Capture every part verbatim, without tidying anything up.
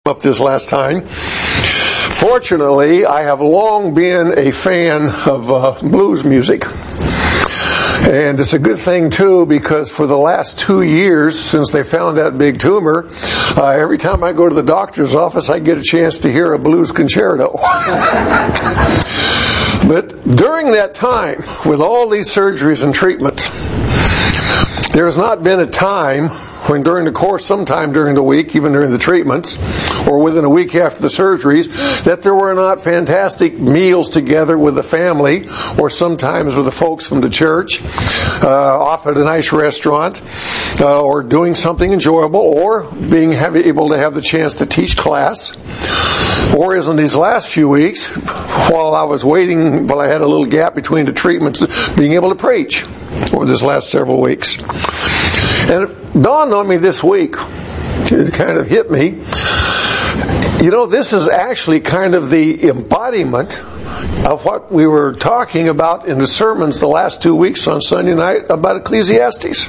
up this last time. Fortunately, I have long been a fan of uh, blues music. And it's a good thing, too, because for the last two years, since they found that big tumor, uh, every time I go to the doctor's office, I get a chance to hear a blues concerto. But during that time, with all these surgeries and treatments, there has not been a time when during the course, sometime during the week, even during the treatments, or within a week after the surgeries, that there were not fantastic meals together with the family, or sometimes with the folks from the church, uh, off at a nice restaurant, uh, or doing something enjoyable, or being have, able to have the chance to teach class. Or as in these last few weeks, while I was waiting, while I had a little gap between the treatments, being able to preach over this last several weeks. And it dawned on me this week, it kind of hit me, you know, this is actually kind of the embodiment of what we were talking about in the sermons the last two weeks on Sunday night about Ecclesiastes.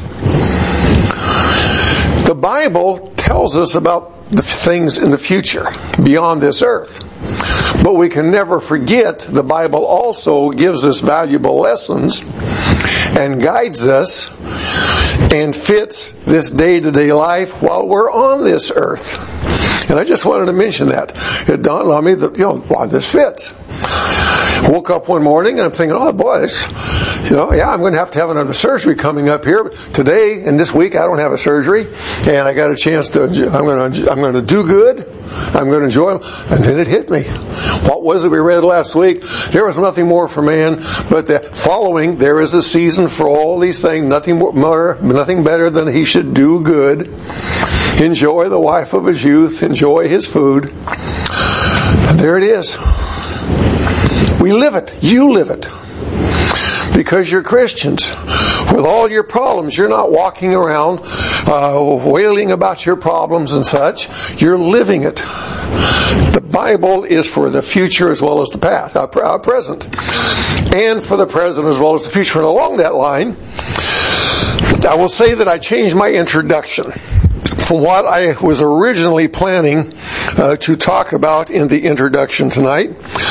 The Bible tells us about the things in the future, beyond this earth. But we can never forget the Bible also gives us valuable lessons and guides us and fits this day-to-day life while we're on this earth. And I just wanted to mention that. It dawned on me that, you know, wow, this fits. Woke up one morning and I'm thinking, oh boy, this, you know, yeah, I'm going to have to have another surgery coming up here. But today and this week I don't have a surgery, and I got a chance to. I'm going to. I'm going to do good. I'm going to enjoy them. And then it hit me. What was it we read last week? There was nothing more for man, but the following. There is a season for all these things. Nothing more, nothing better than he should do good. Enjoy the wife of his youth. Enjoy his food. And there it is. We live it. You live it. Because you're Christians. With all your problems, you're not walking around uh, wailing about your problems and such. You're living it. The Bible is for the future as well as the past, uh, uh, present. And for the present as well as the future. And along that line, I will say that I changed my introduction from what I was originally planning uh, to talk about in the introduction tonight.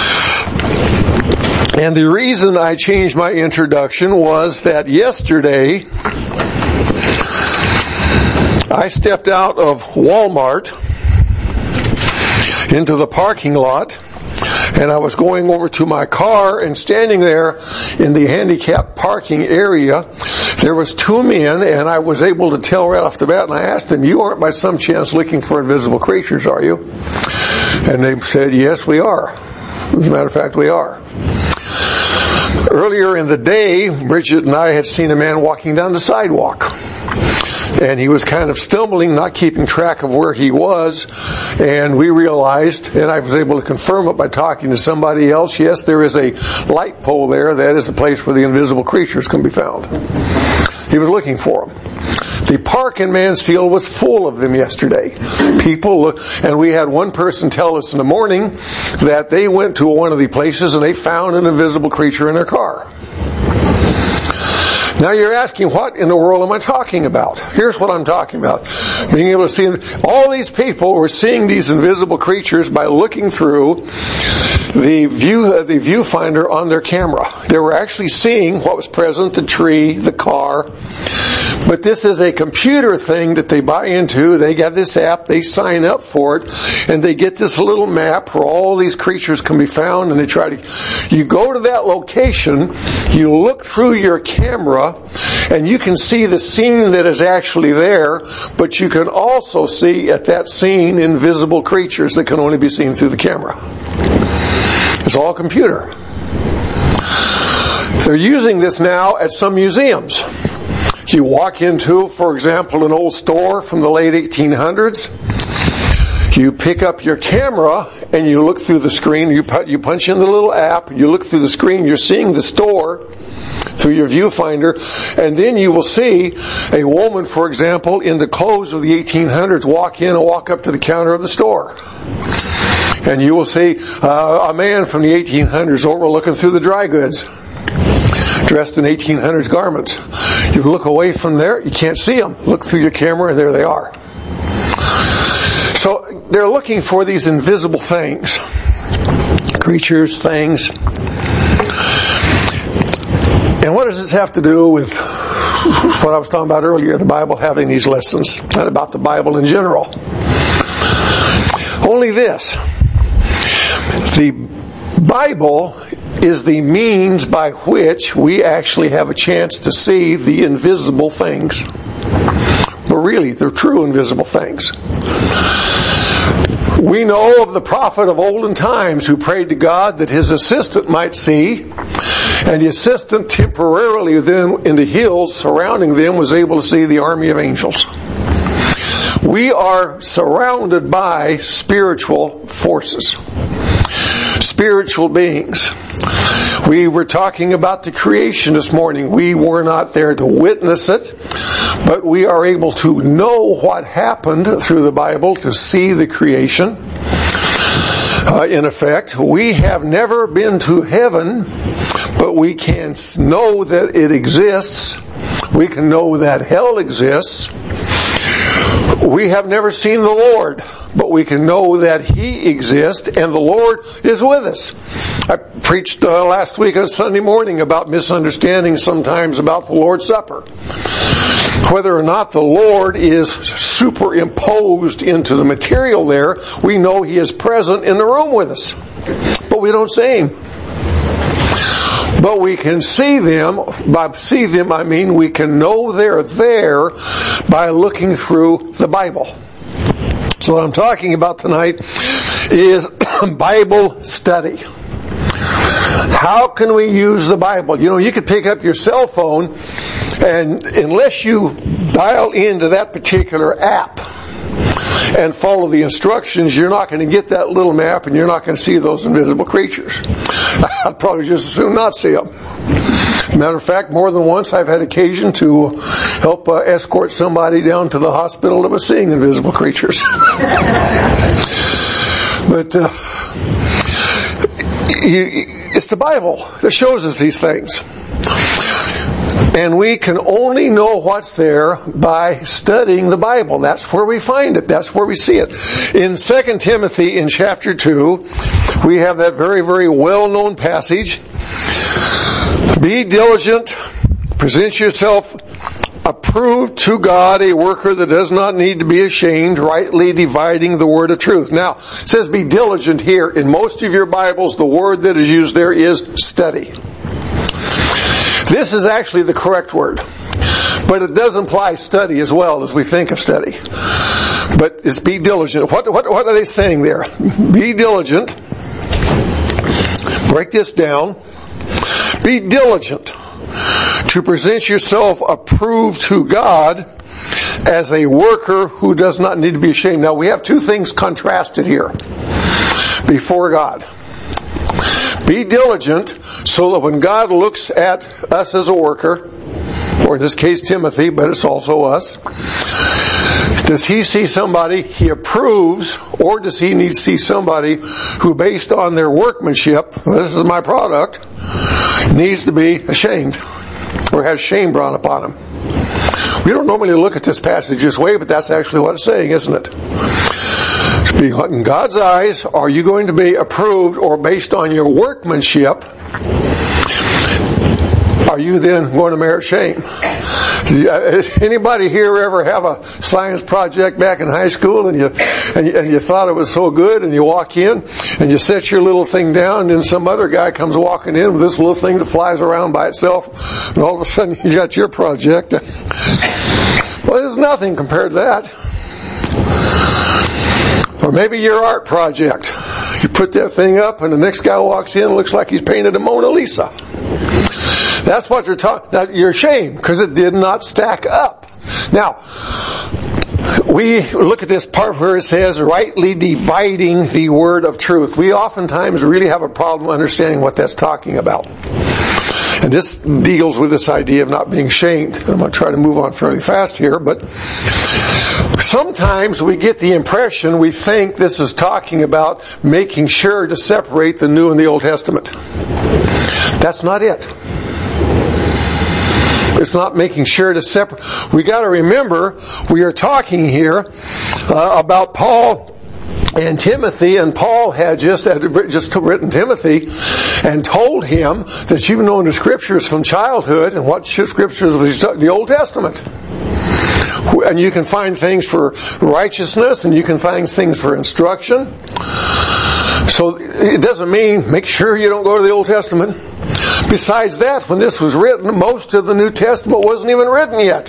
And the reason I changed my introduction was that yesterday I stepped out of Walmart into the parking lot, and I was going over to my car, and standing there in the handicapped parking area, there was two men, and I was able to tell right off the bat, and I asked them, you aren't by some chance looking for invisible creatures, are you? And they said, yes, we are. As a matter of fact, we are. Earlier in the day, Bridget and I had seen a man walking down the sidewalk. And he was kind of stumbling, not keeping track of where he was. And we realized, and I was able to confirm it by talking to somebody else, yes, there is a light pole there. That is the place where the invisible creatures can be found. He was looking for them. The park in Mansfield was full of them yesterday. People, look, and we had one person tell us in the morning that they went to one of the places and they found an invisible creature in their car. Now you're asking, what in the world am I talking about? Here's what I'm talking about. Being able to see, all these people were seeing these invisible creatures by looking through the view, uh, the viewfinder on their camera. They were actually seeing what was present, the tree, the car. But this is a computer thing that they buy into. They get this app, they sign up for it, and they get this little map where all these creatures can be found, and they try to, you go to that location, you look through your camera, and you can see the scene that is actually there, but you can also see at that scene invisible creatures that can only be seen through the camera. It's all computer. They're using this now at some museums. You walk into, for example, an old store from the late eighteen hundreds. You pick up your camera and you look through the screen. You put, you punch in the little app. You look through the screen. You're seeing the store through your viewfinder. And then you will see a woman, for example, in the clothes of the eighteen hundreds walk in and walk up to the counter of the store. And you will see uh, a man from the eighteen hundreds overlooking through the dry goods, dressed in eighteen hundreds garments. You look away from there, you can't see them. Look through your camera and there they are. So they're looking for these invisible things. Creatures, things. And what does this have to do with what I was talking about earlier, the Bible having these lessons, and about the Bible in general? Only this. The Bible is the means by which we actually have a chance to see the invisible things. But really, they're true invisible things. We know of the prophet of olden times who prayed to God that his assistant might see, and the assistant temporarily then in the hills surrounding them was able to see the army of angels. We are surrounded by spiritual forces, spiritual beings. We were talking about the creation this morning. We were not there to witness it, but we are able to know what happened through the Bible, to see the creation. Uh, in effect, we have never been to heaven, but we can know that it exists. We can know that hell exists. We have never seen the Lord, but we can know that He exists and the Lord is with us. I preached uh, last week on Sunday morning about misunderstandings sometimes about the Lord's Supper. Whether or not the Lord is superimposed into the material there, we know He is present in the room with us. But we don't see Him. But we can see them, by see them I mean we can know they're there by looking through the Bible. So what I'm talking about tonight is Bible study. How can we use the Bible? You know, you could pick up your cell phone, and unless you dial into that particular app and follow the instructions, you're not going to get that little map, and you're not going to see those invisible creatures. I'd probably just as soon not see them. Matter of fact, more than once I've had occasion to help uh, escort somebody down to the hospital that was seeing invisible creatures. But uh, you, it's the Bible that shows us these things. And we can only know what's there by studying the Bible. That's where we find it. That's where we see it. In Second Timothy in chapter two, we have that very, very well-known passage. Be diligent, present yourself approved to God, a worker that does not need to be ashamed, rightly dividing the word of truth. Now, it says be diligent here. In most of your Bibles, the word that is used there is study. This is actually the correct word. But it does imply study as well as we think of study. But it's be diligent. What, what, what are they saying there? Be diligent. Break this down. Be diligent to present yourself approved to God as a worker who does not need to be ashamed. Now we have two things contrasted here before God. Be diligent so that when God looks at us as a worker, or in this case Timothy, but it's also us, does he see somebody he approves, or does he need to see somebody who, based on their workmanship, this is my product, needs to be ashamed or has shame brought upon him? We don't normally look at this passage this way, but that's actually what it's saying, isn't it? In God's eyes, are you going to be approved, or based on your workmanship, are you then going to merit shame? Anybody here ever have a science project back in high school and you, and you and you thought it was so good, and you walk in and you set your little thing down, and then some other guy comes walking in with this little thing that flies around by itself, and all of a sudden you got your project? Well, there's nothing compared to that. Or maybe your art project. You put that thing up and the next guy walks in and looks like he's painted a Mona Lisa. That's what they're talking. Now, you're ashamed because it did not stack up. Now, we look at this part where it says rightly dividing the word of truth. We oftentimes really have a problem understanding what that's talking about. And this deals with this idea of not being ashamed. I'm going to try to move on fairly fast here, but sometimes we get the impression, we think this is talking about making sure to separate the New and the Old Testament. That's not it. It's not making sure to separate. We got to remember, we are talking here uh, about Paul And Timothy and Paul had just had just written Timothy and told him that you've known the Scriptures from childhood, and what Scriptures was the Old Testament. And you can find things for righteousness, and you can find things for instruction. So it doesn't mean make sure you don't go to the Old Testament. Besides that, when this was written, most of the New Testament wasn't even written yet.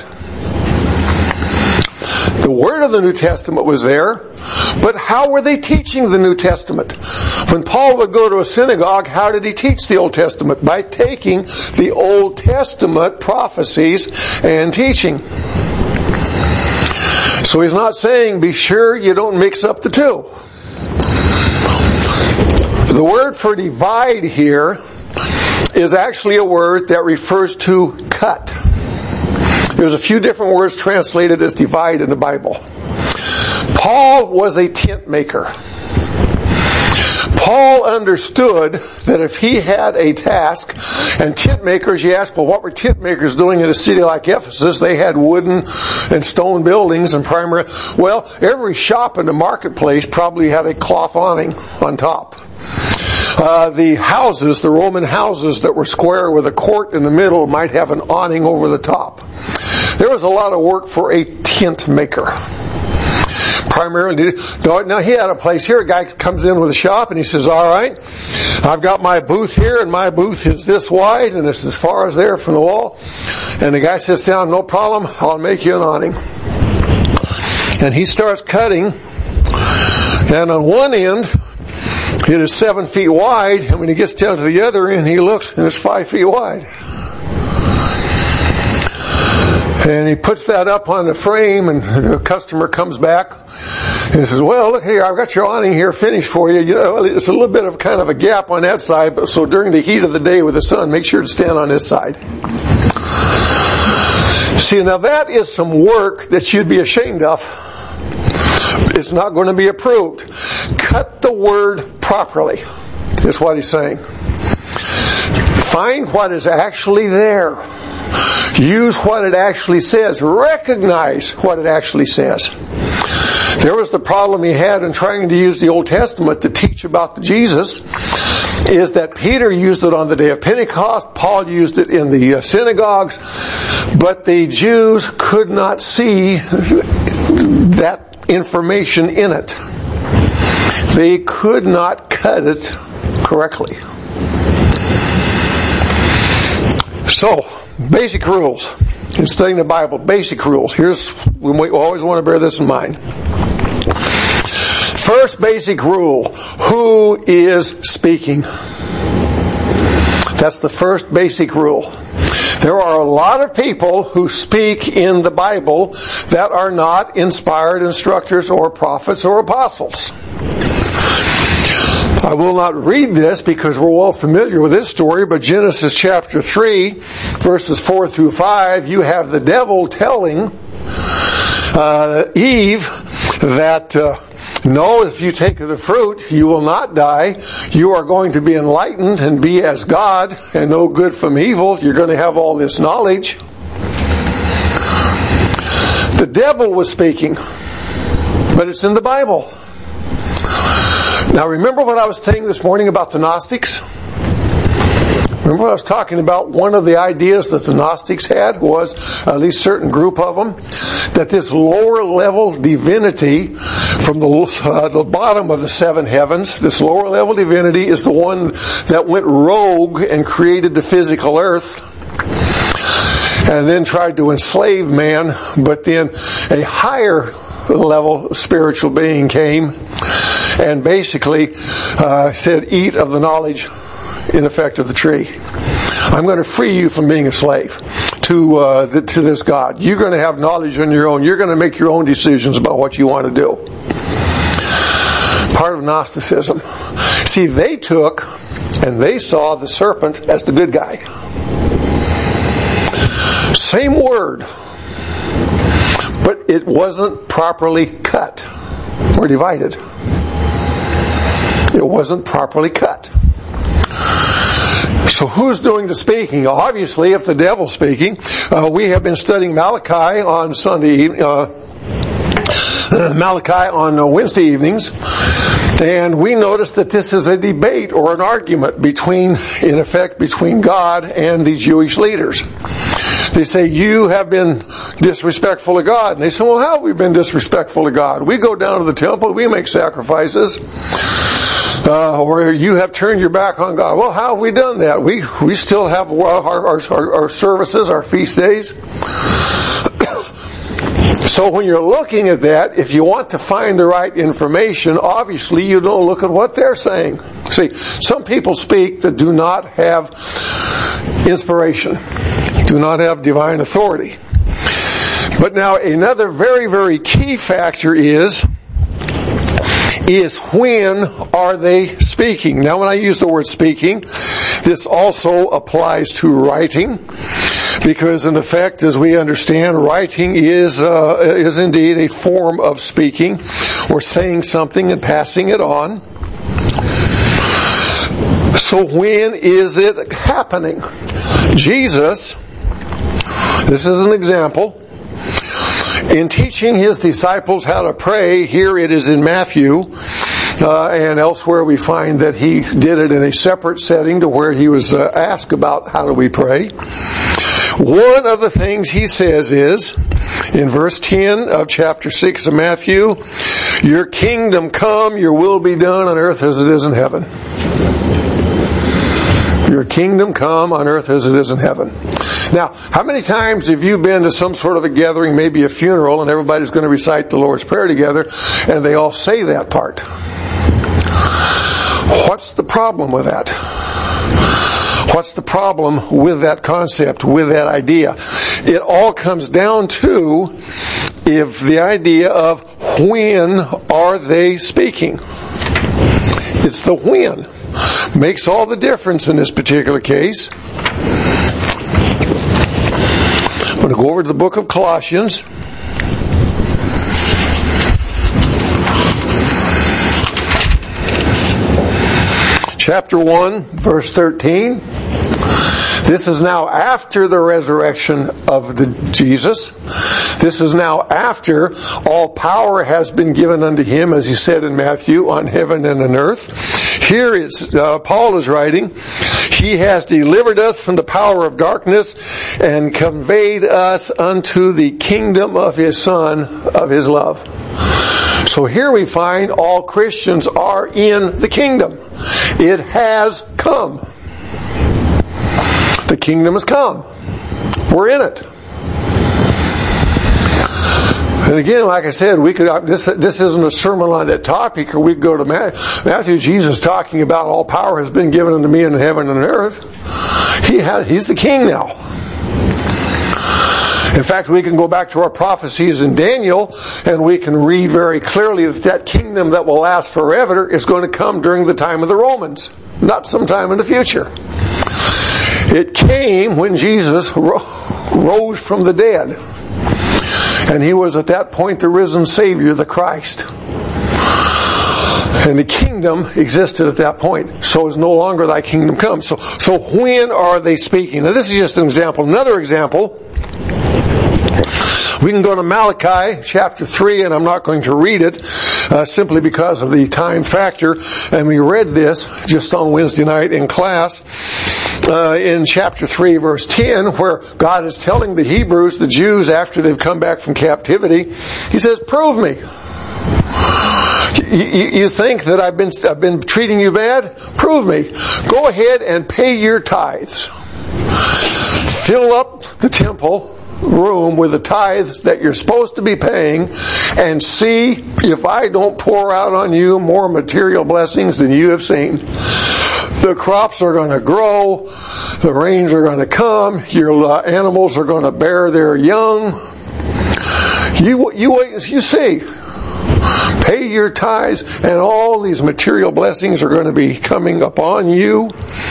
The word of the New Testament was there, but how were they teaching the New Testament? When Paul would go to a synagogue, how did he teach the Old Testament? By taking the Old Testament prophecies and teaching. So he's not saying be sure you don't mix up the two. The word for divide here is actually a word that refers to cut. There's a few different words translated as divide in the Bible. Paul was a tent maker. Paul understood that if he had a task, and tent makers, you ask, well, what were tent makers doing in a city like Ephesus? They had wooden and stone buildings and primary. Well, every shop in the marketplace probably had a cloth awning on top. Uh, the houses, the Roman houses that were square with a court in the middle might have an awning over the top. There was a lot of work for a tent maker. Primarily, now he had a place here. A guy comes in with a shop and he says, all right, I've got my booth here, and my booth is this wide and it's as far as there from the wall. And the guy sits down, no problem, I'll make you an awning. And he starts cutting, and on one end it is seven feet wide, and when he gets down to the other end, he looks and it's five feet wide. And he puts that up on the frame, and the customer comes back and he says, well, look here, I've got your awning here finished for you. You know, it's a little bit of kind of a gap on that side, but so during the heat of the day with the sun, make sure to stand on this side. See, now that is some work that you'd be ashamed of. It's not going to be approved. Cut the word properly, is what he's saying. Find what is actually there. Use what it actually says. Recognize what it actually says. There was the problem he had in trying to use the Old Testament to teach about the Jesus, is that Peter used it on the day of Pentecost, Paul used it in the synagogues, but the Jews could not see that information in it. They could not cut it correctly. So, basic rules in studying the Bible. Basic rules. Here's, we always want to bear this in mind. First basic rule: who is speaking? That's the first basic rule. There are a lot of people who speak in the Bible that are not inspired instructors or prophets or apostles. I will not read this because we're well familiar with this story, but Genesis chapter three, verses four through five, you have the devil telling uh, Eve that uh, no, if you take of the fruit, you will not die. You are going to be enlightened and be as God and know good from evil. You're going to have all this knowledge. The devil was speaking, but it's in the Bible. Now remember what I was saying this morning about the Gnostics? Remember what I was talking about? One of the ideas that the Gnostics had was, at least a certain group of them, that this lower level divinity from the, uh, the bottom of the seven heavens, this lower level divinity is the one that went rogue and created the physical earth and then tried to enslave man, but then a higher level spiritual being came and basically uh, said, eat of the knowledge, in effect, of the tree. I'm going to free you from being a slave to uh, the, to this God. You're going to have knowledge on your own. You're going to make your own decisions about what you want to do. Part of Gnosticism. See, they took and they saw the serpent as the good guy. Same word, but it wasn't properly cut or divided. It wasn't properly cut. So who's doing the speaking? Obviously, if the devil's speaking, uh, we have been studying Malachi on Sunday evening, uh, Malachi on Wednesday evenings, and we noticed that this is a debate or an argument between, in effect, between God and the Jewish leaders. They say, you have been disrespectful to God. And they say, well, how have we been disrespectful to God? We go down to the temple, we make sacrifices. Uh, or you have turned your back on God. Well, how have we done that? We we still have our, our, our, our services, our feast days. So when you're looking at that, if you want to find the right information, obviously you don't look at what they're saying. See, some people speak that do not have inspiration, do not have divine authority. But now another very, very key factor is is when are they speaking? Now when I use the word speaking, this also applies to writing, because in effect, as we understand, writing is uh, is indeed a form of speaking or saying something and passing it on. So when is it happening? Jesus, this is an example, in teaching his disciples how to pray, here it is in Matthew, uh, and elsewhere we find that he did it in a separate setting to where he was uh, asked about how do we pray. One of the things he says is, in verse ten of chapter six of Matthew, your kingdom come, your will be done on earth as it is in heaven. Your kingdom come on earth as it is in heaven. Now, how many times have you been to some sort of a gathering, maybe a funeral, and everybody's going to recite the Lord's Prayer together, and they all say that part? What's the problem with that? What's the problem with that concept, with that idea? It all comes down to if the idea of when are they speaking. It's the when. Makes all the difference in this particular case. I'm going to go over to the book of Colossians. Chapter one, verse thirteen. This is now after the resurrection of the Jesus. This is now after all power has been given unto him, as he said in Matthew, on heaven and on earth. Here is, uh, Paul is writing, he has delivered us from the power of darkness and conveyed us unto the kingdom of his Son, of his love. So here we find all Christians are in the kingdom. It has come. The kingdom has come. We're in it. And again, like I said, we could, this, this isn't a sermon on that topic, or we could go to Matthew, Jesus talking about all power has been given unto me in heaven and earth. He has, he's the king now. In fact, we can go back to our prophecies in Daniel, and we can read very clearly that that kingdom that will last forever is going to come during the time of the Romans, not sometime in the future. It came when Jesus rose from the dead. And he was at that point the risen Savior, the Christ. And the kingdom existed at that point. So is no longer thy kingdom come. So, so when are they speaking? Now this is just an example. Another example, we can go to Malachi chapter three, and I'm not going to read it uh, simply because of the time factor. And we read this just on Wednesday night in class. Uh, in chapter three, verse ten, where God is telling the Hebrews, the Jews, after they've come back from captivity, he says, prove me. You, you think that I've been, I've been treating you bad? Prove me. Go ahead and pay your tithes. Fill up the temple room with the tithes that you're supposed to be paying, and see if I don't pour out on you more material blessings than you have seen. The crops are going to grow, the rains are going to come, your uh, animals are going to bear their young. You, you wait and you see. Pay your tithes, and all these material blessings are going to be coming upon you.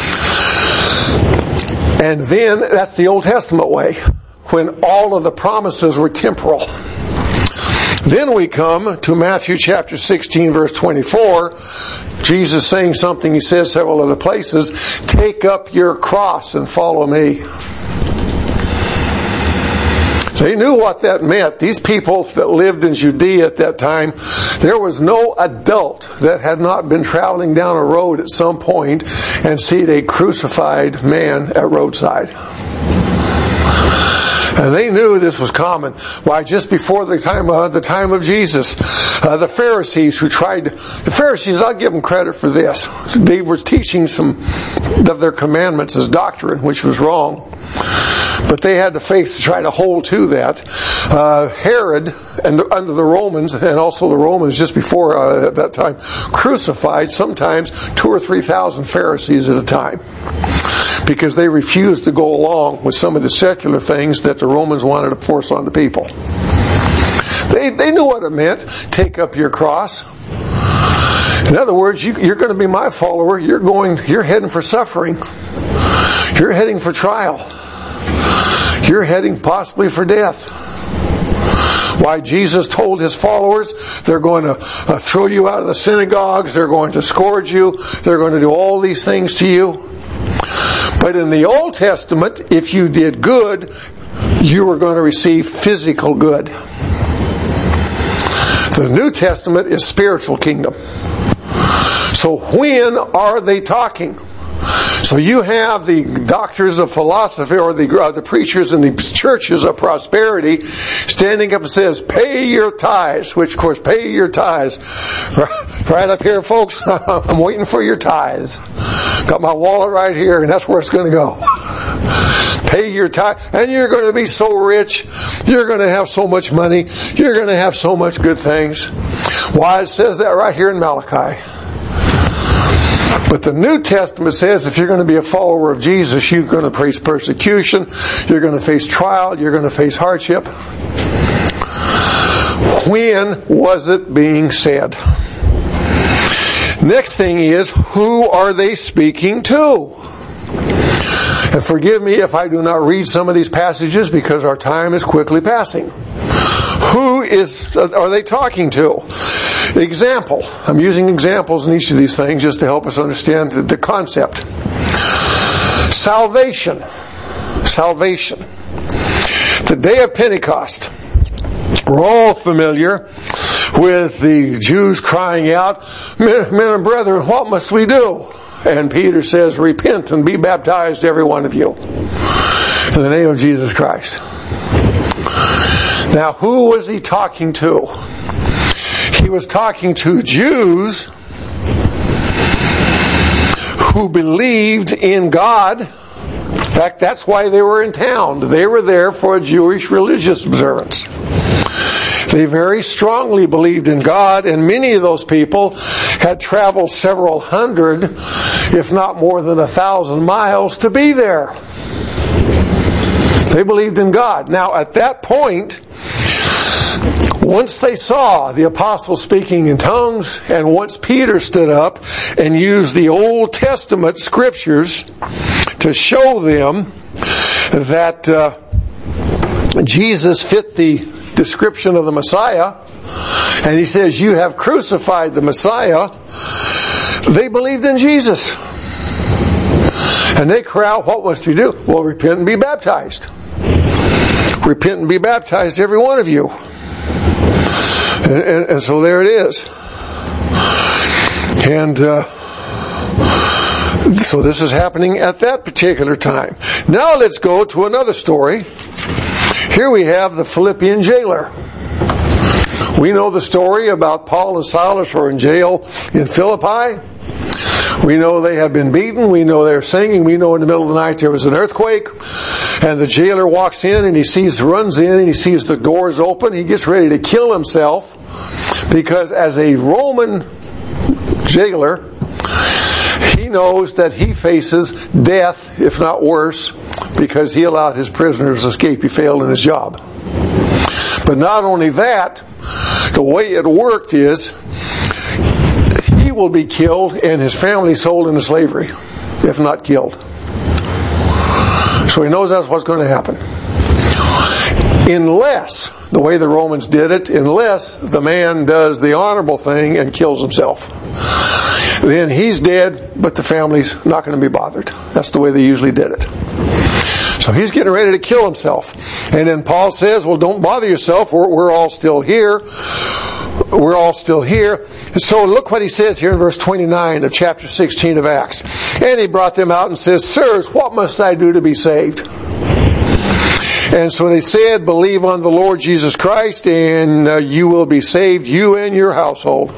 And then, that's the Old Testament way, when all of the promises were temporal. Then we come to Matthew chapter sixteen, verse twenty-four. Jesus saying something, he says several other places, take up your cross and follow me. They knew what that meant. These people that lived in Judea at that time, there was no adult that had not been traveling down a road at some point and seen a crucified man at roadside. And they knew this was common. Why, just before the time, uh, the time of Jesus, uh, the Pharisees who tried, to, the Pharisees, I'll give them credit for this. They were teaching some of their commandments as doctrine, which was wrong. But they had the faith to try to hold to that. Uh, Herod, and the, under the Romans, and also the Romans just before uh, at that time, crucified sometimes two or three thousand Pharisees at a time, because they refused to go along with some of the secular things that the Romans wanted to force on the people. They they knew what it meant. Take up your cross. In other words, you, you're going to be my follower. You're going. You're heading for suffering. You're heading for trial. You're heading possibly for death. Why, Jesus told his followers, they're going to uh, throw you out of the synagogues, they're going to scourge you, they're going to do all these things to you. But in the Old Testament, if you did good, you were going to receive physical good. The New Testament is spiritual kingdom. So when are they talking? So you have the doctors of philosophy, or the uh, the preachers in the churches of prosperity, standing up and says, "Pay your tithes." Which, of course, pay your tithes. Right up here, folks. I'm waiting for your tithes. Got my wallet right here, and that's where it's going to go. Pay your tithe, and you're going to be so rich. You're going to have so much money. You're going to have so much good things. Why, it says that right here in Malachi. But the New Testament says if you're going to be a follower of Jesus, you're going to face persecution, you're going to face trial, you're going to face hardship. When was it being said? Next thing is, who are they speaking to? And forgive me if I do not read some of these passages because our time is quickly passing. Who is are they talking to? Example. I'm using examples in each of these things just to help us understand the concept. Salvation. Salvation. The day of Pentecost. We're all familiar with the Jews crying out, "Men, men and brethren, what must we do?" And Peter says, "Repent and be baptized, every one of you, in the name of Jesus Christ." Now, who was he talking to? He was talking to Jews who believed in God. In fact, that's why they were in town. They were there for a Jewish religious observance. They very strongly believed in God, and many of those people had traveled several hundred, if not more than a thousand miles to be there. They believed in God. Now, at that point, once they saw the apostles speaking in tongues, and once Peter stood up and used the Old Testament scriptures to show them that uh, Jesus fit the description of the Messiah, and he says, "You have crucified the Messiah," they believed in Jesus. And they cry out, what was to do? Well, repent and be baptized. Repent and be baptized, every one of you. And, and, and so there it is. And uh, so this is happening at that particular time. Now let's go to another story. Here we have the Philippian jailer. We know the story about Paul and Silas are in jail in Philippi. We know they have been beaten. We know they're singing. We know in the middle of the night there was an earthquake. And the jailer walks in and he sees, runs in and he sees the doors open. He gets ready to kill himself because as a Roman jailer, he knows that he faces death, if not worse, because he allowed his prisoners to escape. He failed in his job. But not only that, the way it worked is he will be killed and his family sold into slavery, if not killed. So he knows that's what's going to happen. Unless, the way the Romans did it, unless the man does the honorable thing and kills himself. Then he's dead, but the family's not going to be bothered. That's the way they usually did it. So he's getting ready to kill himself. And then Paul says, well, don't bother yourself. We're, we're all still here. We're all still here. So look what he says here in verse twenty-nine of chapter sixteen of Acts. And he brought them out and says, sirs, what must I do to be saved? And so they said, believe on the Lord Jesus Christ and uh, you will be saved, you and your household.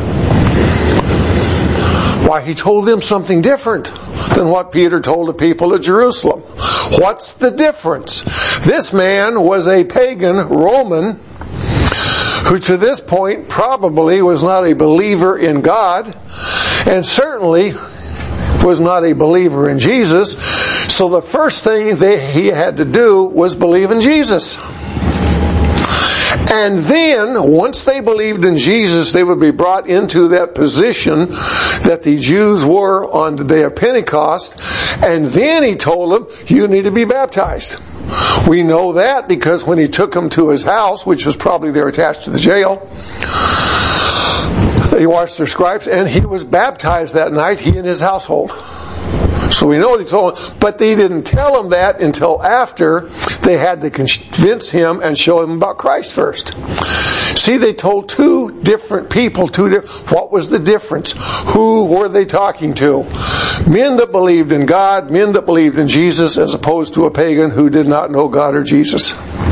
Why, he told them something different than what Peter told the people at Jerusalem. What's the difference? This man was a pagan Roman who to this point probably was not a believer in God and certainly was not a believer in Jesus. So the first thing they, he had to do was believe in Jesus. And then, once they believed in Jesus, they would be brought into that position that the Jews were on the day of Pentecost. And then he told them, you need to be baptized. We know that because when he took them to his house, which was probably there attached to the jail, he washed their stripes and he was baptized that night, he and his household. So we know they told him, but they didn't tell him that until after they had to convince him and show him about Christ first. See, they told two different people, two different, what was the difference? Who were they talking to? Men that believed in God, men that believed in Jesus, as opposed to a pagan who did not know God or Jesus.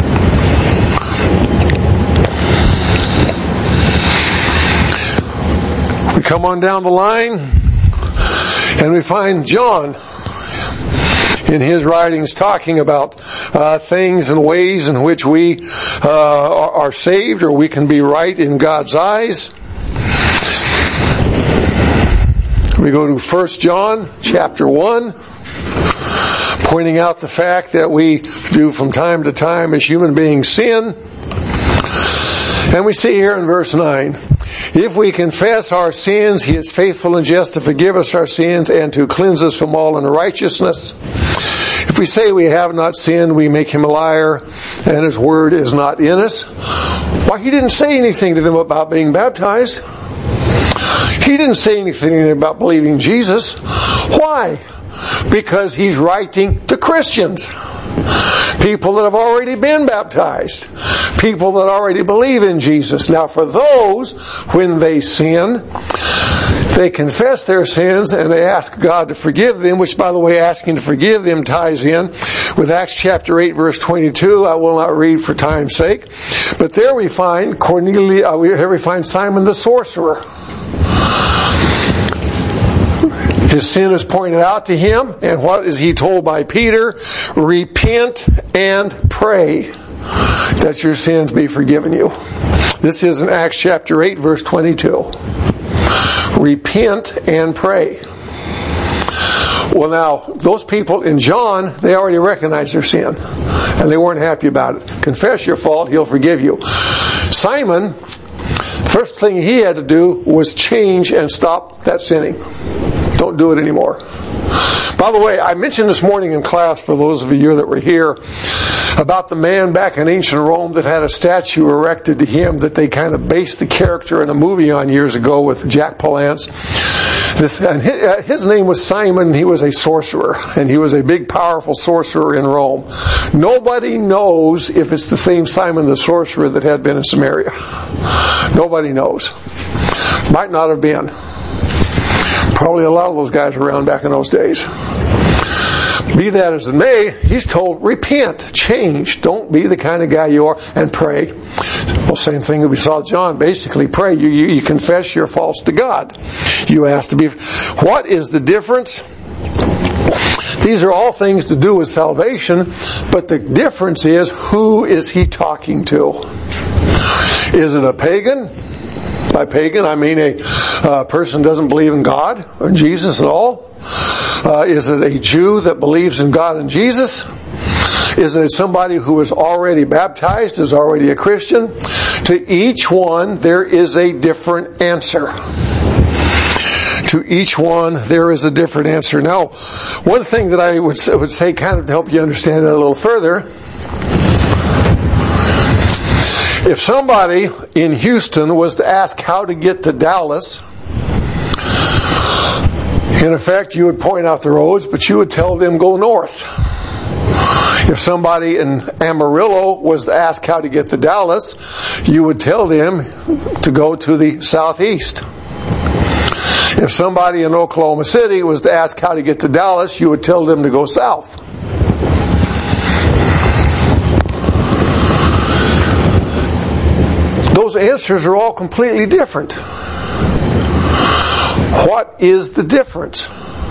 We come on down the line, and we find John in his writings talking about uh, things and ways in which we uh, are saved or we can be right in God's eyes. We go to First John chapter one, pointing out the fact that we do from time to time as human beings sin. And we see here in verse nine, if we confess our sins, He is faithful and just to forgive us our sins and to cleanse us from all unrighteousness. If we say we have not sinned, we make Him a liar and His word is not in us. Why, He didn't say anything to them about being baptized. He didn't say anything about believing Jesus. Why? Because He's writing to Christians. People that have already been baptized. People that already believe in Jesus. Now for those, when they sin, they confess their sins and they ask God to forgive them, which by the way, asking to forgive them ties in with Acts chapter eight verse twenty-two. I will not read for time's sake. But there we find Cornelius, uh, here we find Simon the sorcerer. His sin is pointed out to him, and what is he told by Peter? Repent and pray that your sins be forgiven you. This is in Acts chapter eight verse twenty-two. Repent and pray. Well now, those people in John, they already recognized their sin, and they weren't happy about it. Confess your fault, He'll forgive you. Simon, first thing he had to do was change and stop that sinning. Don't do it anymore. By the way, I mentioned this morning in class, for those of you that were here, about the man back in ancient Rome that had a statue erected to him that they kind of based the character in a movie on years ago with Jack Palance. This, and his, uh, his name was Simon. He was a sorcerer, and he was a big, powerful sorcerer in Rome. Nobody knows if it's the same Simon the sorcerer that had been in Samaria. Nobody knows. Might not have been. Probably a lot of those guys around back in those days. Be that as it may, he's told, repent, change, don't be the kind of guy you are, and pray. Well, same thing that we saw John, basically pray. You, you, you confess your faults to God. You ask to be, what is the difference? These are all things to do with salvation, but the difference is, who is he talking to? Is it a pagan? By pagan, I mean a uh, person who doesn't believe in God or Jesus at all. Uh, is it a Jew that believes in God and Jesus? Is it somebody who is already baptized, is already a Christian? To each one, there is a different answer. To each one, there is a different answer. Now, one thing that I would would say, kind of to help you understand that a little further, if somebody in Houston was to ask how to get to Dallas, in effect, you would point out the roads, but you would tell them go north. If somebody in Amarillo was asked how to get to Dallas, you would tell them to go to the southeast. If somebody in Oklahoma City was to ask how to get to Dallas, you would tell them to go south. Those answers are all completely different. What is the difference?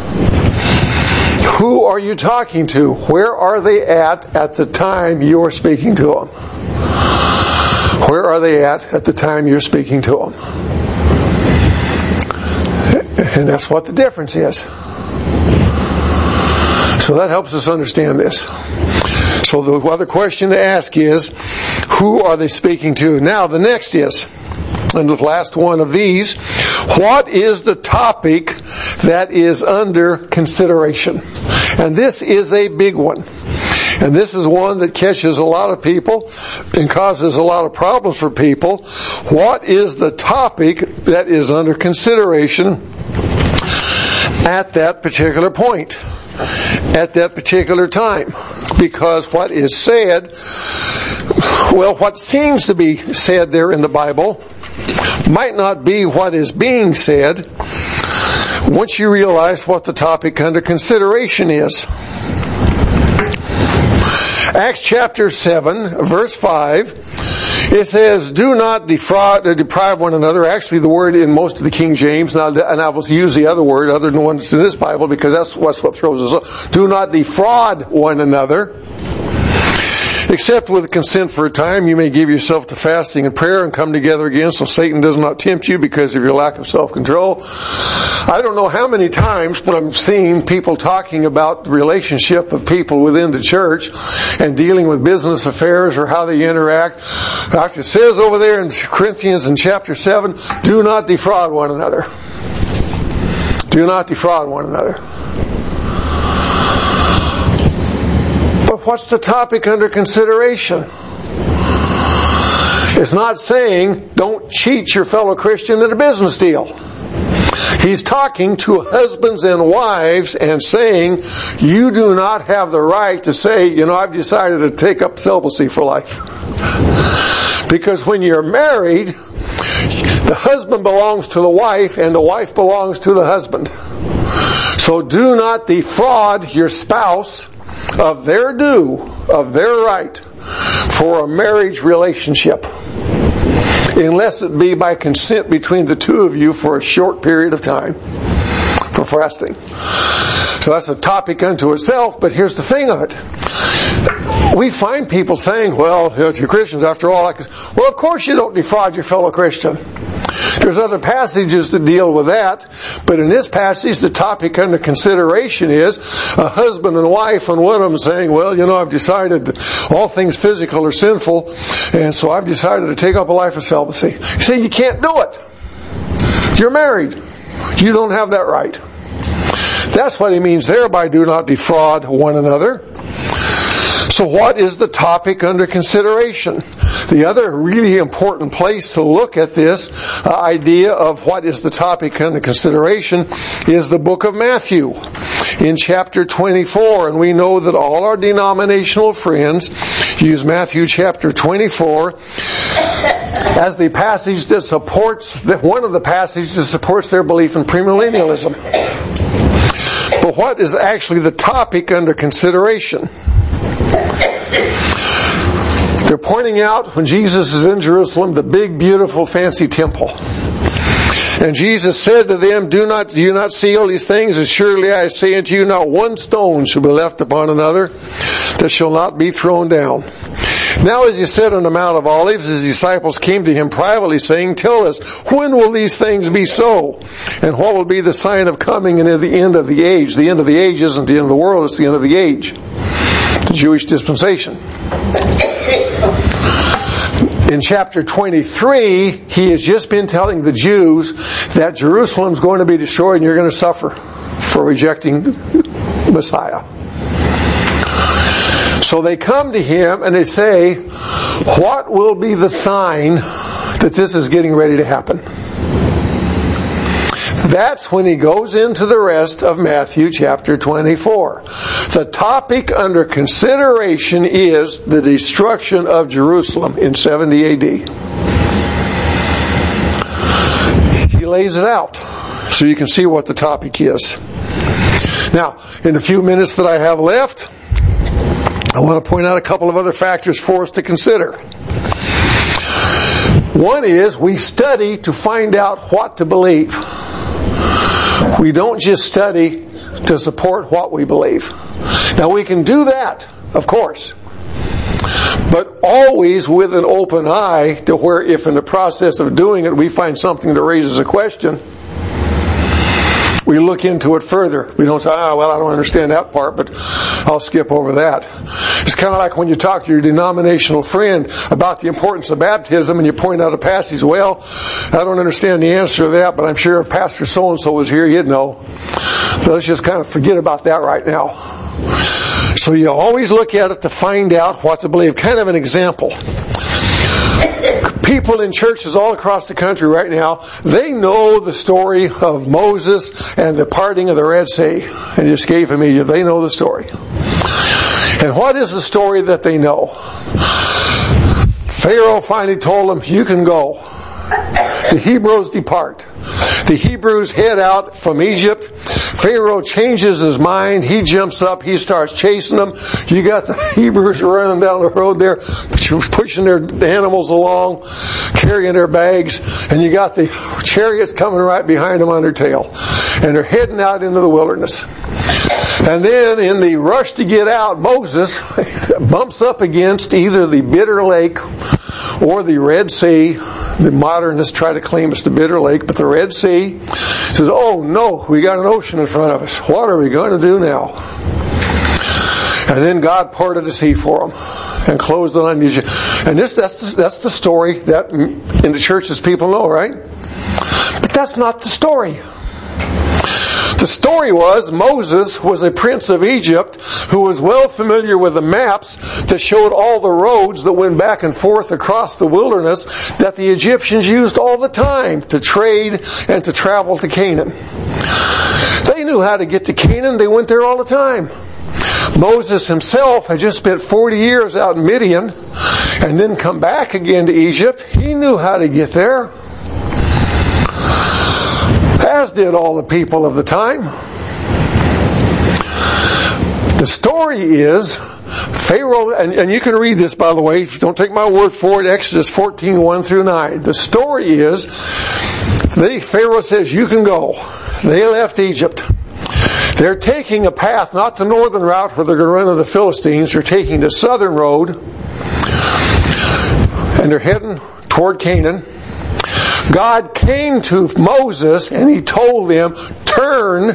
Who are you talking to? Where are they at at the time you're speaking to them? Where are they at at the time you're speaking to them? And that's what the difference is. So that helps us understand this. So the other question to ask is, who are they speaking to? Now the next is, and the last one of these, what is the topic that is under consideration? And this is a big one. And this is one that catches a lot of people and causes a lot of problems for people. What is the topic that is under consideration at that particular point? At that particular time? Because what is said, well, what seems to be said there in the Bible might not be what is being said once you realize what the topic under consideration is. Acts chapter seven, verse five, it says, do not defraud, or deprive one another. Actually, the word in most of the King James, and I will use the other word other than the ones in this Bible, because that's what throws us off. Do not defraud one another. Except with consent for a time, you may give yourself to fasting and prayer and come together again so Satan does not tempt you because of your lack of self-control. I don't know how many times when I'm seeing people talking about the relationship of people within the church and dealing with business affairs or how they interact. It says over there in Corinthians in chapter seven, do not defraud one another. Do not defraud one another. But what's the topic under consideration? It's not saying don't cheat your fellow Christian in a business deal. He's talking to husbands and wives and saying, you do not have the right to say, you know, I've decided to take up celibacy for life. Because when you're married, the husband belongs to the wife and the wife belongs to the husband. So do not defraud your spouse of their due, of their right for a marriage relationship, unless it be by consent between the two of you for a short period of time for fasting. So that's a topic unto itself, but here's the thing of it. We find people saying, well, you're Christians after all. Well, of course you don't defraud your fellow Christian. There's other passages that deal with that, but in this passage, the topic under consideration is a husband and wife, and one of them saying, well, you know, I've decided that all things physical are sinful, and so I've decided to take up a life of celibacy. You see, you can't do it. You're married. You don't have that right. That's what he means there by do not defraud one another. So what is the topic under consideration? The other really important place to look at this uh, idea of what is the topic under consideration is the book of Matthew in chapter twenty-four. And we know that all our denominational friends use Matthew chapter twenty-four as the passage that supports, one of the passages that supports their belief in premillennialism. But what is actually the topic under consideration? They're pointing out, when Jesus is in Jerusalem, the big, beautiful, fancy temple. And Jesus said to them, Do not, do you not see all these things? As surely I say unto you, not one stone shall be left upon another that shall not be thrown down. Now as he sat on the Mount of Olives, his disciples came to him privately, saying, Tell us, when will these things be so? And what will be the sign of coming and of the end of the age? The end of the age isn't the end of the world, it's the end of the age. The Jewish dispensation. In chapter twenty-three, he has just been telling the Jews that Jerusalem's going to be destroyed and you're going to suffer for rejecting Messiah. So they come to him and they say, what will be the sign that this is getting ready to happen? That's when he goes into the rest of Matthew chapter twenty-four. The topic under consideration is the destruction of Jerusalem in seventy A D. He lays it out so you can see what the topic is. Now, in the few minutes that I have left, I want to point out a couple of other factors for us to consider. One is we study to find out what to believe. We don't just study to support what we believe. Now we can do that, of course, but always with an open eye to where if in the process of doing it we find something that raises a question, we look into it further. We don't say, ah, well, I don't understand that part, but I'll skip over that. It's kind of like when you talk to your denominational friend about the importance of baptism and you point out a passage, well, I don't understand the answer to that, but I'm sure if Pastor so-and-so was here, he'd know. So let's just kind of forget about that right now. So you always look at it to find out what to believe. Kind of an example. People in churches all across the country right now, they know the story of Moses and the parting of the Red Sea and the escape from Egypt. They know the story. And what is the story that they know? Pharaoh finally told them, you can go. The Hebrews depart. The Hebrews head out from Egypt. Pharaoh changes his mind. He jumps up. He starts chasing them. You got the Hebrews running down the road there, pushing their animals along, carrying their bags. And you got the chariots coming right behind them on their tail. And they're heading out into the wilderness. And then in the rush to get out, Moses bumps up against either the Bitter Lake or the Red Sea. The modernists try to claim it's the Bitter Lake, but the Red Sea says, oh no, we got an ocean in front of us. What are we going to do now? And then God parted the sea for them and closed it on Egypt. And this, that's the, that's the story that in the churches people know, right? But that's not the story. The story was Moses was a prince of Egypt who was well familiar with the maps that showed all the roads that went back and forth across the wilderness that the Egyptians used all the time to trade and to travel to Canaan. They knew how to get to Canaan. They went there all the time. Moses himself had just spent forty years out in Midian and then come back again to Egypt. He knew how to get there. As did all the people of the time. The story is Pharaoh, and, and you can read this by the way, don't take my word for it, Exodus fourteen, one through nine. The story is, the Pharaoh says, you can go. They left Egypt. They're taking a path, not the northern route where they're going to run into the Philistines, they're taking the southern road, and they're heading toward Canaan. God came to Moses and he told them, turn,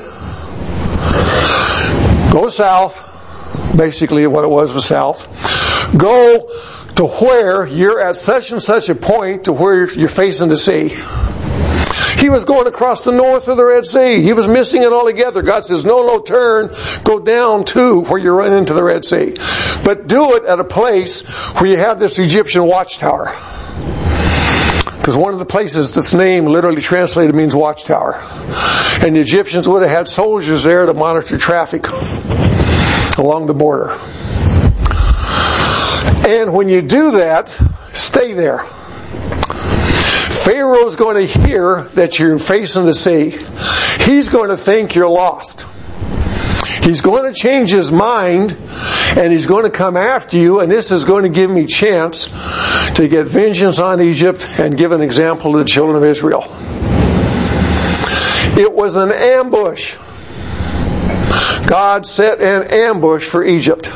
go south, basically what it was was south, go to where you're at such and such a point to where you're facing the sea. He was going across the north of the Red Sea. He was missing it altogether. God says, no, no, turn, go down to where you run into the Red Sea. But do it at a place where you have this Egyptian watchtower. Because one of the places that's name literally translated means watchtower. And the Egyptians would have had soldiers there to monitor traffic along the border. And when you do that, stay there. Pharaoh's going to hear that you're facing the sea. He's going to think you're lost. He's going to change his mind and he's going to come after you, and this is going to give me a chance to get vengeance on Egypt and give an example to the children of Israel. It was an ambush. God set an ambush for Egypt.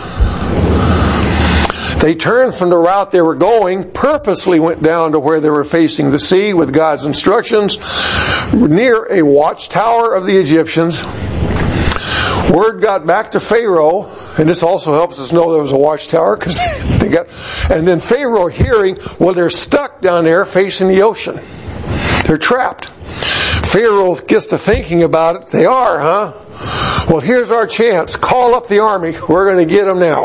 They turned from the route they were going, purposely went down to where they were facing the sea with God's instructions, near a watchtower of the Egyptians. Word got back to Pharaoh, and this also helps us know there was a watchtower, because they got, and then Pharaoh hearing, well, they're stuck down there facing the ocean. They're trapped. Pharaoh gets to thinking about it. They are, huh? Well, here's our chance. Call up the army. We're going to get them now.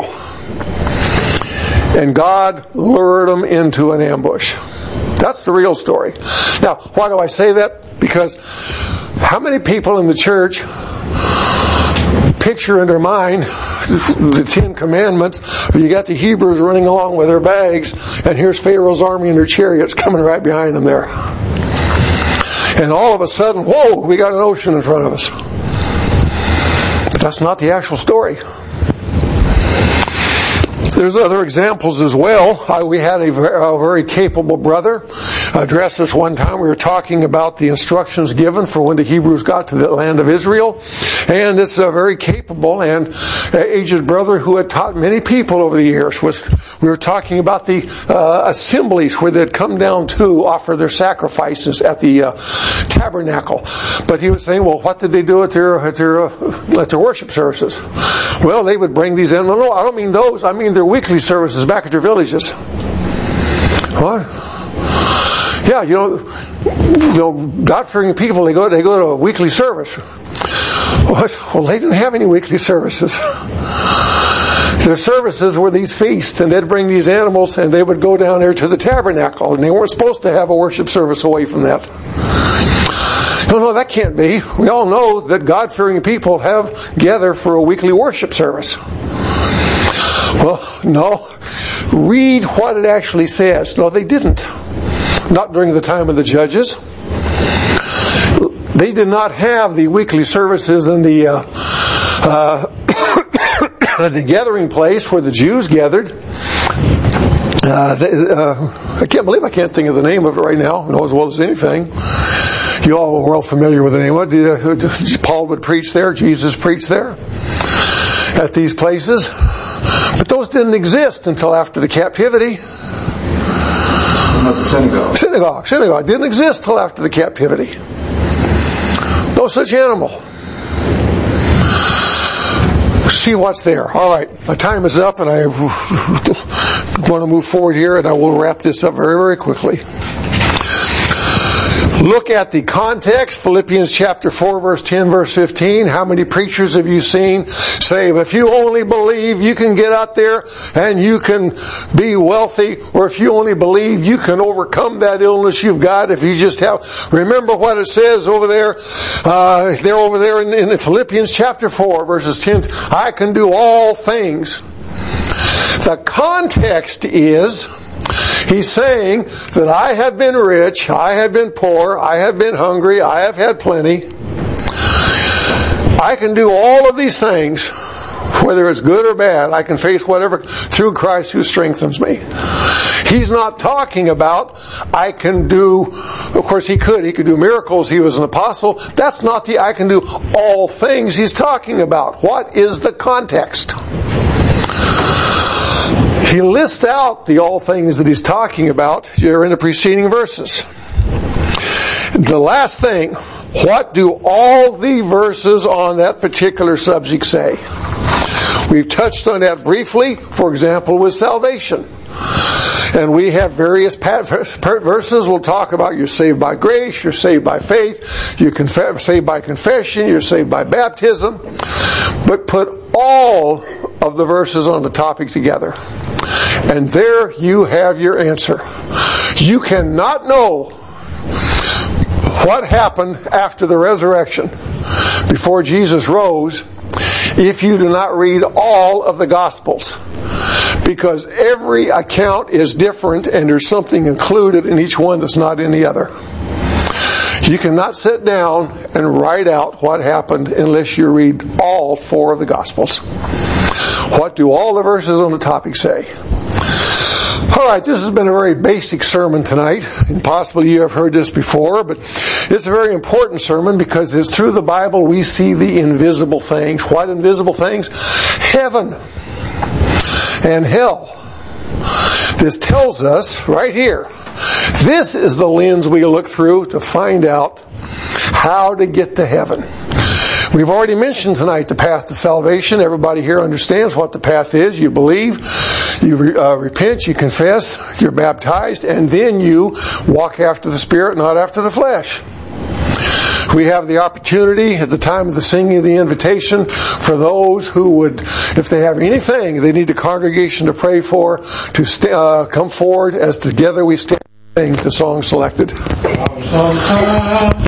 And God lured them into an ambush. That's the real story. Now, why do I say that? Because how many people in the church picture in their mind the Ten Commandments? You got the Hebrews running along with their bags, and here's Pharaoh's army and their chariots coming right behind them there. And all of a sudden, whoa, we got an ocean in front of us. But that's not the actual story. There's other examples as well. Uh, we had a, a very capable brother address this one time. We were talking about the instructions given for when the Hebrews got to the land of Israel. And it's a very capable and aged brother who had taught many people over the years. Was we were talking about the uh, assemblies where they'd come down to offer their sacrifices at the uh, tabernacle. But he was saying, well, what did they do at their at their uh, at their worship services? Well, they would bring these in. No, no, I don't mean those. I mean their weekly services back at their villages. What? Yeah, you know, you know, God-fearing people, they go they go to a weekly service. What? Well, they didn't have any weekly services. Their services were these feasts, and they'd bring these animals, and they would go down there to the tabernacle, and they weren't supposed to have a worship service away from that. No, no, that can't be. We all know that God-fearing people have gather for a weekly worship service. Well, no. Read what it actually says. No, they didn't. Not during the time of the judges. They did not have the weekly services in the uh, uh, the gathering place where the Jews gathered. Uh, they, uh, I can't believe I can't think of the name of it right now. I know as well as anything. You all are well familiar with the name of it. Paul would preach there. Jesus preached there at these places. But those didn't exist until after the captivity. The synagogue. Synagogue. Synagogue didn't exist till after the captivity. No such animal. See what's there. All right. My time is up, and I want to move forward here, and I will wrap this up very, very quickly. Look at the context, Philippians chapter four, verse ten, verse fifteen. How many preachers have you seen say, if you only believe, you can get out there and you can be wealthy, or if you only believe, you can overcome that illness you've got if you just have... Remember what it says over there, uh, there over there in, in Philippians chapter four, verses ten. I can do all things. The context is... He's saying that I have been rich, I have been poor, I have been hungry, I have had plenty. I can do all of these things, whether it's good or bad. I can face whatever through Christ who strengthens me. He's not talking about I can do, of course he could, he could do miracles, he was an apostle. That's not the I can do all things he's talking about. What is the context? He lists out the all things that he's talking about here in the preceding verses. The last thing, what do all the verses on that particular subject say? We've touched on that briefly, for example, with salvation. And we have various verses. We'll talk about you're saved by grace, you're saved by faith, you're conf- saved by confession, you're saved by baptism. But put all of the verses on the topic together. And there you have your answer. You cannot know what happened after the resurrection, before Jesus rose, if you do not read all of the Gospels. Because every account is different and there's something included in each one that's not in the other. You cannot sit down and write out what happened unless you read all four of the Gospels. What do all the verses on the topic say? Alright, this has been a very basic sermon tonight, and possibly you have heard this before, but it's a very important sermon because it's through the Bible we see the invisible things. What invisible things? Heaven and hell. This tells us right here, this is the lens we look through to find out how to get to heaven. We've already mentioned tonight the path to salvation. Everybody here understands what the path is. You believe, you re, uh, repent, you confess, you're baptized, and then you walk after the Spirit, not after the flesh. We have the opportunity at the time of the singing of the invitation for those who would, if they have anything they need the congregation to pray for, to st- uh, come forward as together we stand and sing the song selected.